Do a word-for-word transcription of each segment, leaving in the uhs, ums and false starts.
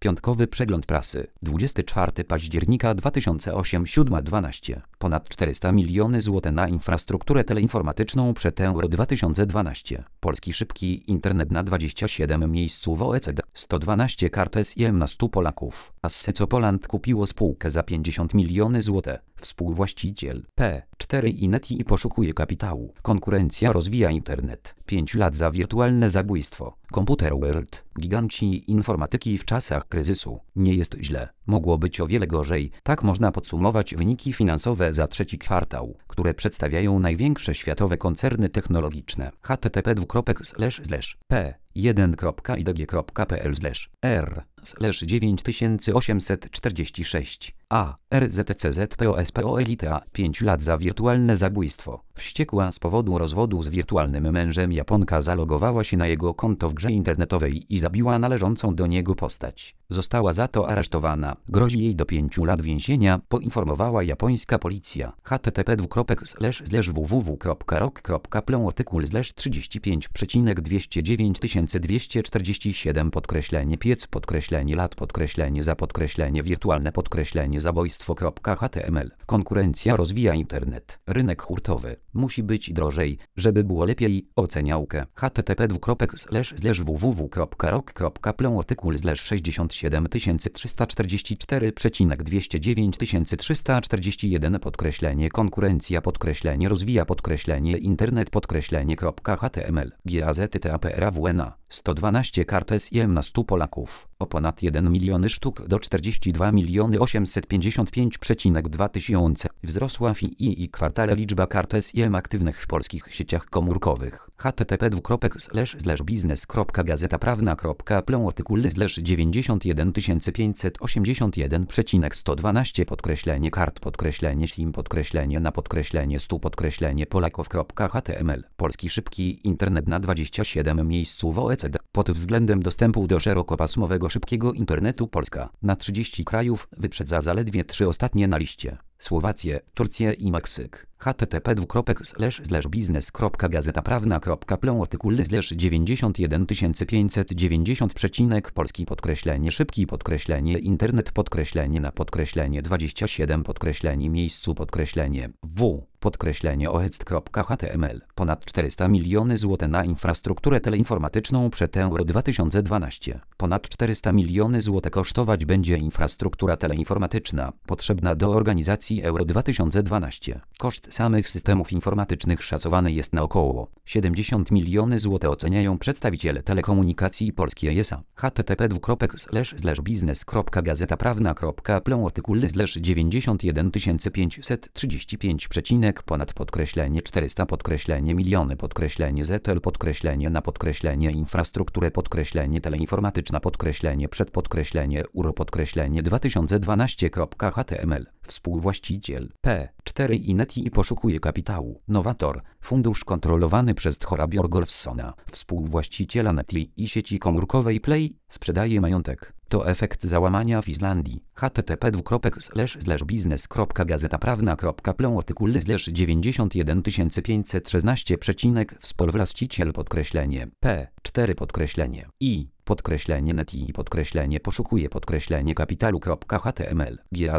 Piątkowy przegląd prasy. dwudziestego czwartego października dwa tysiące ósmego, siódma dwanaście. Ponad czterysta milionów złotych na infrastrukturę teleinformatyczną przed Euro dwa tysiące dwanaście. Polski szybki internet na dwudziestym siódmym miejscu w O E C D. sto dwanaście kart S I M na stu Polaków. Asseco Poland kupiło spółkę za pięćdziesiąt milionów złotych. Współwłaściciel P cztery i Neti i poszukuje kapitału. Konkurencja rozwija internet. pięć lat za wirtualne zabójstwo. Computer World. Giganci informatyki w czasach kryzysu. Nie jest źle. Mogło być o wiele gorzej. Tak można podsumować wyniki finansowe za trzeci kwartał, które przedstawiają największe światowe koncerny technologiczne. h t t p dwukropek slash slash p jeden kropka i d g kropka p l slash r slash dziewięć tysięcy osiemset czterdzieści sześć a r z c z p o s p o Elite. pięć lat za wirtualne zabójstwo. Wściekła z powodu rozwodu z wirtualnym mężem Japonka zalogowała się na jego konto w grze internetowej i zabiła należącą do niego postać. Została za to aresztowana. Grozi jej do pięciu lat więzienia, poinformowała japońska policja. h t t p dwukropek slash slash w w w kropka rok kropka p l artykuł slash trzydzieści pięć przecinek dwieście dziewięć tysięcy dwieście czterdzieści siedem podkreślenie piec podkreślenie lat podkreślenie za podkreślenie wirtualne podkreślenie zabójstwo.html. Konkurencja rozwija internet. Rynek hurtowy. Musi być drożej, żeby było lepiej. Oceniałkę. h t t p dwukropek slash slash w w w kropka rok kropka p l artykuł slash sześćdziesiąt siedem tysięcy trzysta czterdzieści cztery przecinek dwieście dziewięć tysięcy trzysta czterdzieści jeden podkreślenie konkurencja podkreślenie rozwija podkreślenie internet podkreślenie .html. gazety.taprawna. sto dwanaście kart S I M na stu Polaków. O ponad jeden milion sztuk do czterdzieści dwa miliony osiemset pięćdziesiąt pięć przecinek dwa tysiące. Wzrosła w I i kwartale liczba kart S I M aktywnych w polskich sieciach komórkowych. h t t p dwukropek slash slash biznes kropka gazeta prawna kropka p l artykuł slash dziewięćdziesiąt jeden tysięcy pięćset osiemdziesiąt jeden przecinek sto dwanaście podkreślenie kart podkreślenie sim podkreślenie na podkreślenie stu podkreślenie polaków.html. Polski szybki internet na dwudziestym siódmym miejscu w O E C D. Pod względem dostępu do szerokopasmowego szybkiego internetu Polska na trzydzieści krajów wyprzedza zaledwie trzy ostatnie na liście. Słowację, Turcję i Meksyk. h t t p dwukropek slash slash biznes kropka gazeta prawna kropka p l artykuł slash dziewięćdziesiąt jeden tysięcy pięćset dziewięćdziesiąt przecinek polski podkreślenie szybki podkreślenie internet podkreślenie na podkreślenie dwadzieścia siedem podkreślenie miejscu podkreślenie w podkreślenie oecd.html. Ponad czterysta milionów złotych na infrastrukturę teleinformatyczną przed Euro dwa tysiące dwanaście. Ponad czterysta milionów złotych kosztować będzie infrastruktura teleinformatyczna potrzebna do organizacji Euro dwa tysiące dwanaście. Koszt samych systemów informatycznych szacowany jest na około siedemdziesiąt milionów złotych oceniają przedstawiciele Telekomunikacji Polskiej S A. h t t p dwukropek slash slash biznes kropka gazeta prawna kropka p l artykuł slash dziewięćdziesiąt jeden tysięcy pięćset trzydzieści pięć przecinek ponad podkreślenie czterysta podkreślenie miliony podkreślenie Z L podkreślenie na podkreślenie infrastrukturę podkreślenie teleinformatyczna podkreślenie przed podkreślenie uro podkreślenie dwa tysiące dwanaście.html. Współwłaściciel P cztery i Neti i poszukuje kapitału. Nowator. Fundusz kontrolowany przez Thora Bjorgolfssona. Współwłaściciela Neti i sieci komórkowej Play. Sprzedaje majątek. To efekt załamania w Islandii. h t t p dwukropek slash slash biznes kropka gazeta prawna kropka p l artykuł slash dziewięćdziesiąt jeden tysięcy pięćset szesnaście przecinek współwłaściciel podkreślenie P cztery podkreślenie I podkreślenie Neti i podkreślenie poszukuje podkreślenie kapitalu.html.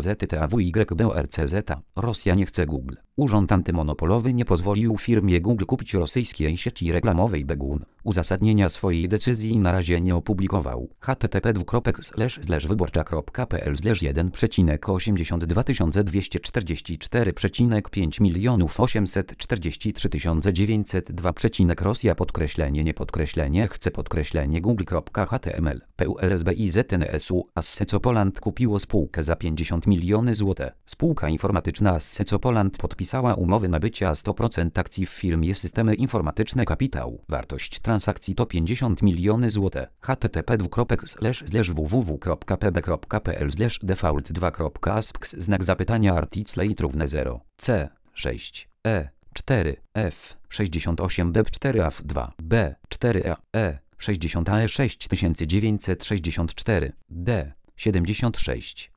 gazety.tawyborcz. Rosja nie chce Google. Urząd antymonopolowy nie pozwolił firmie Google kupić rosyjskiej sieci reklamowej Begun. Uzasadnienia swojej decyzji na razie nie opublikował. h t t p dwukropek slash slash wyborcza kropka p l slash jeden przecinek osiemdziesiąt dwa tysiące dwieście czterdzieści cztery przecinek pięć milionów osiemset czterdzieści trzy tysiące dziewięćset dwa przecinek Rosja podkreślenie nie podkreślenie chce podkreślenie google.html. P U L S B I Z N S U Asseco Poland kupiło spółkę za pięćdziesiąt milionów złotych. Spółka informatyczna Asseco Poland podpisała umowę nabycia sto procent akcji w firmie Systemy Informatyczne Kapitał. Wartość transakcji to pięćdziesiąt milionów złotych. h t t p dwukropek slash slash w w w kropka p b kropka p l slash default dwa kropka asks znak zapytania articlate równe zero c sześć e cztery f sześćdziesiąt osiem d cztery a f dwa b cztery a e sześćdziesiąt a e sześć tysięcy dziewięćset sześćdziesiąt cztery d siedemdziesiąt sześć